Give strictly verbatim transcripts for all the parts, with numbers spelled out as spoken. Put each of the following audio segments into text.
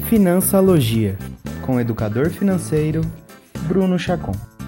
Financiologia, com o educador financeiro Bruno Chacon.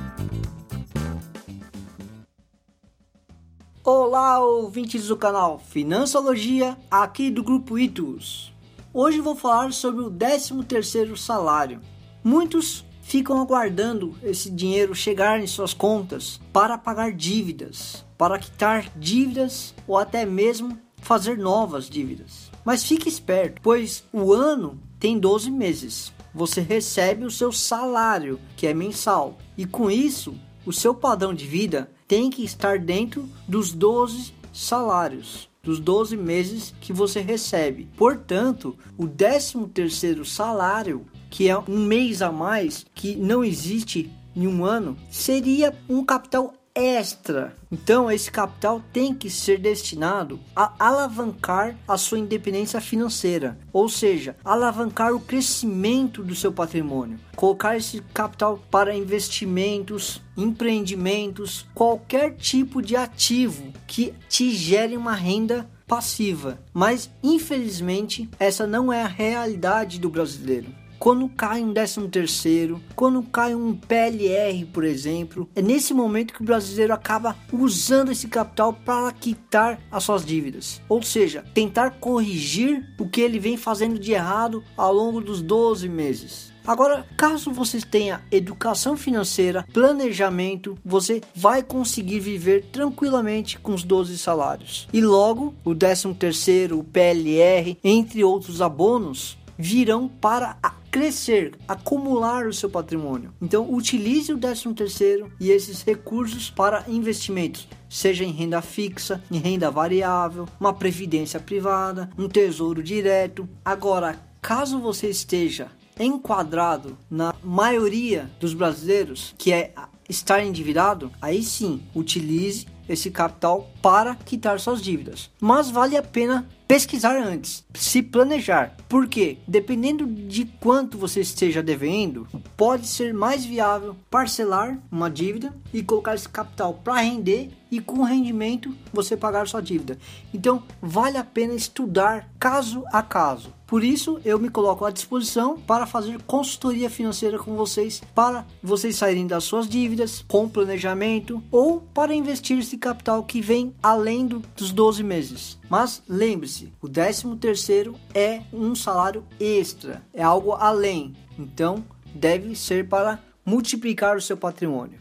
Olá, ouvintes do canal Financiologia, aqui do Grupo Itus. Hoje vou falar sobre o décimo terceiro salário. Muitos ficam aguardando esse dinheiro chegar em suas contas para pagar dívidas, para quitar dívidas ou até mesmo fazer novas dívidas. Mas fique esperto, pois o ano tem doze meses. Você recebe o seu salário, que é mensal, e com isso, o seu padrão de vida tem que estar dentro dos doze salários, dos doze meses que você recebe. Portanto, o décimo terceiro salário, que é um mês a mais, que não existe em um ano, seria um capital extra. Então, esse capital tem que ser destinado a alavancar a sua independência financeira, ou seja, alavancar o crescimento do seu patrimônio, colocar esse capital para investimentos, empreendimentos, qualquer tipo de ativo que te gere uma renda passiva. Mas, infelizmente, essa não é a realidade do brasileiro. Quando cai um décimo terceiro, quando cai um P L R, por exemplo, é nesse momento que o brasileiro acaba usando esse capital para quitar as suas dívidas. Ou seja, tentar corrigir o que ele vem fazendo de errado ao longo dos doze meses. Agora, caso você tenha educação financeira, planejamento, você vai conseguir viver tranquilamente com os doze salários. E logo, o décimo terceiro, o P L R, entre outros abonos, virão para crescer, acumular o seu patrimônio. Então, utilize o décimo terceiro e esses recursos para investimentos, seja em renda fixa, em renda variável, uma previdência privada, um tesouro direto. Agora, caso você esteja enquadrado na maioria dos brasileiros, que é estar endividado, aí sim, utilize esse capital para quitar suas dívidas. Mas vale a pena pesquisar antes, se planejar. Por quê? Dependendo de quanto você esteja devendo, pode ser mais viável parcelar uma dívida e colocar esse capital para render e com rendimento você pagar sua dívida. Então vale a pena estudar caso a caso. Por isso eu me coloco à disposição para fazer consultoria financeira com vocês, para vocês saírem das suas dívidas com planejamento ou para investir esse capital que vem além do, dos doze meses. Mas lembre-se, o décimo terceiro é um salário extra, é algo além, então deve ser para multiplicar o seu patrimônio.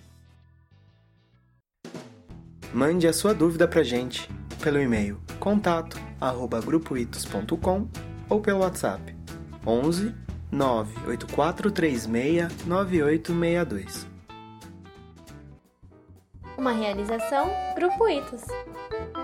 Mande a sua dúvida para a gente pelo e-mail contato arroba grupo itus ponto com ou pelo WhatsApp onze nove oito quatro três seis nove oito seis dois. Uma realização Grupo Itus.